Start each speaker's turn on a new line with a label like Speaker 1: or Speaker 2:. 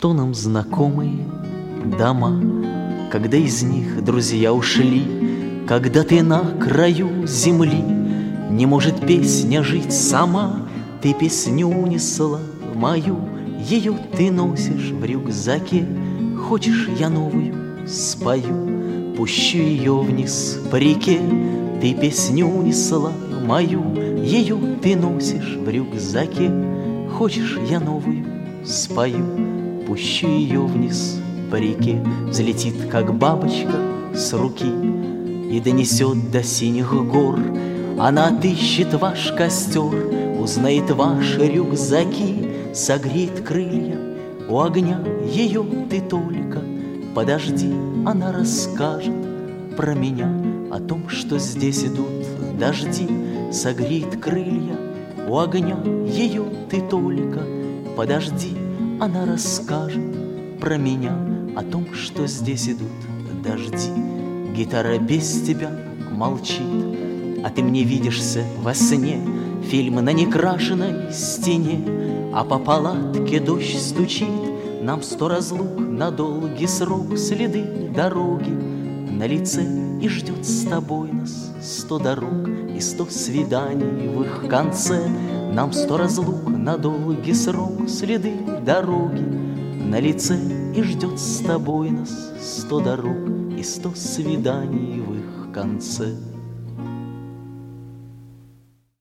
Speaker 1: Что нам знакомые дома, когда из них друзья ушли, когда ты на краю земли, не может песня жить сама. Ты песню унесла мою, ее ты носишь в рюкзаке. Хочешь, я новую спою, пущу ее вниз по реке. Ты песню унесла мою, ее ты носишь в рюкзаке. Хочешь, я новую спою, пущу ее вниз по реке. Взлетит, как бабочка с руки, и донесет до синих гор. Она отыщет ваш костер, узнает ваши рюкзаки, согреет крылья у огня. Ее ты только подожди, она расскажет про меня, о том, что здесь идут дожди. Согреет крылья у огня, ее ты только подожди, она расскажет про меня, о том, что здесь идут дожди. Гитара без тебя молчит, а ты мне видишься во сне. Фильм на некрашенной стене, а по палатке дождь стучит. Нам 100 разлук на долгий срок, следы дороги на лице, и ждет с тобой нас 100 дорог и 100 свиданий в их конце. Нам 100 разлук на долгий срок, следы дороги на лице, и ждет с тобой нас 100 дорог и 100 свиданий в их конце.